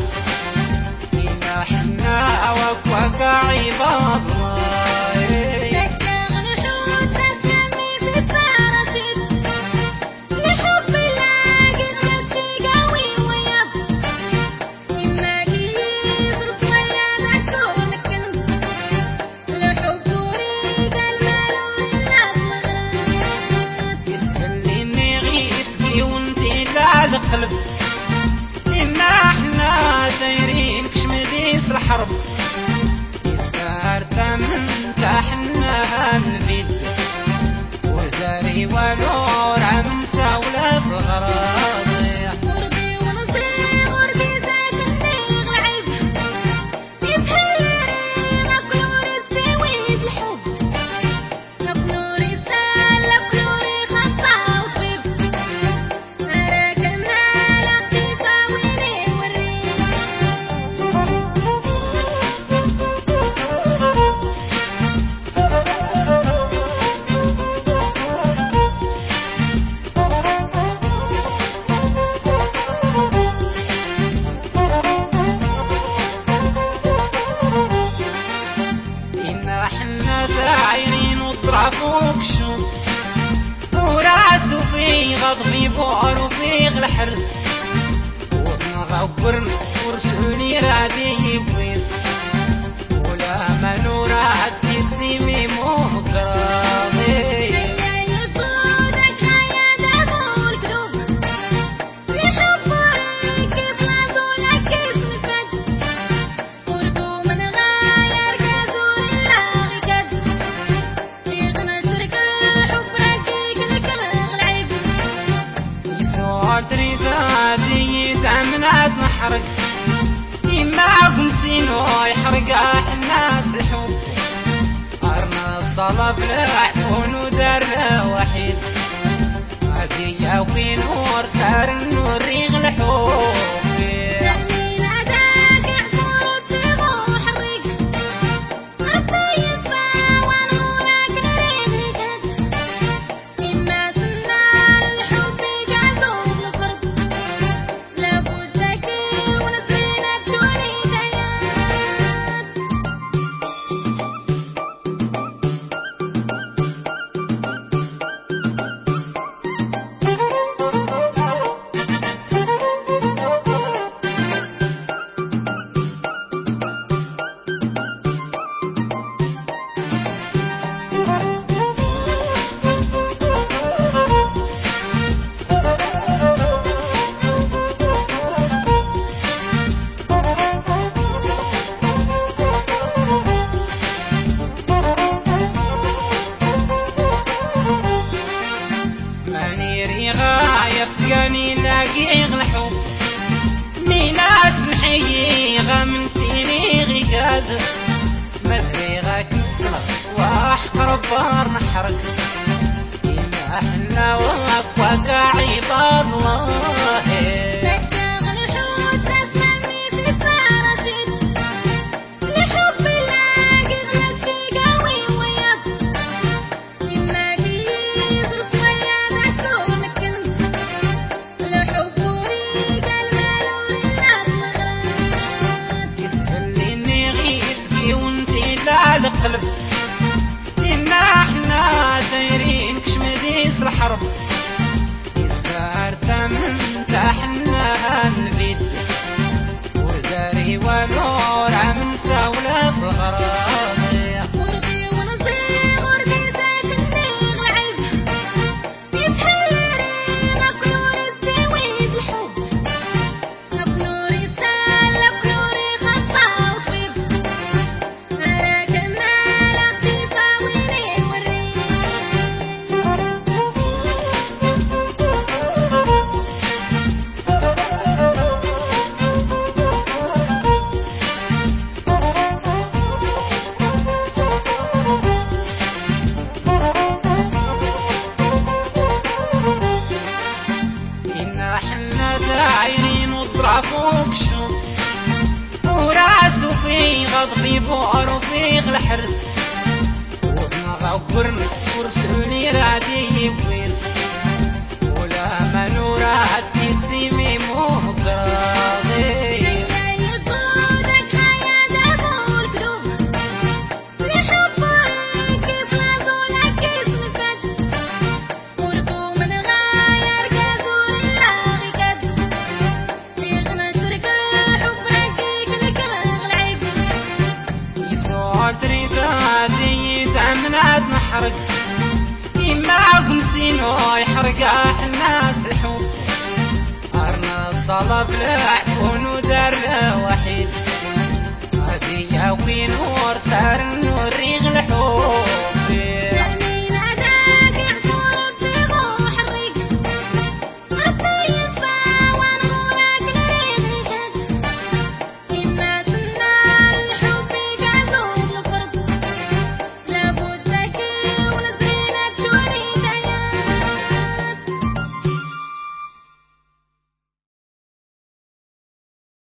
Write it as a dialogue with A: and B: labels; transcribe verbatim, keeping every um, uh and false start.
A: فينا حنا وكواك عباد الله. القلب إنا احنا دايرين كشمديس الحرب يسارت من تحنا البيت وزاري ونور من ساولة في الغراب
B: وردي ونصي وردي ساكني غلعب يتهلري مكلور السويد الحب مكلوري سال مكلوري خطا وطيب
A: فوق شوف وراسو في غضبي بؤر وفي الحرس ونغبر ورسولي رادي يبويس ولا منورة تسلمي مهقراضي منات محرق إما بنسينو يحرق الناس حب أرنا الطلب لعفون ودار وحيد هذي يا نور سار النور يغلى حب يفقاني لاقي الحب من اسمحي غم تيري غاد مزريغك مسلخ واحقر بار نحرق إن احنا وقواك عباد الله القلب إنا احنا دايرين كشمديس الحرب يسارت من تحنا البيت وزاري ونور من ساولة في الغراب
B: وردي ونصي وردي ساكني غلعب يتهلري مكلور السويد الحب مكلوري سال مكلوري خطا وطيب
A: فوق شوف وراسو في غضبي بؤر وفي الحرس ونغبر ورسولي رادي يبويس ولا منورة تسلمي مهقراضي يحرق إما خمسينو يحرق الناس الحب أرنا الطلب لعفون ودر وحيد هذه وين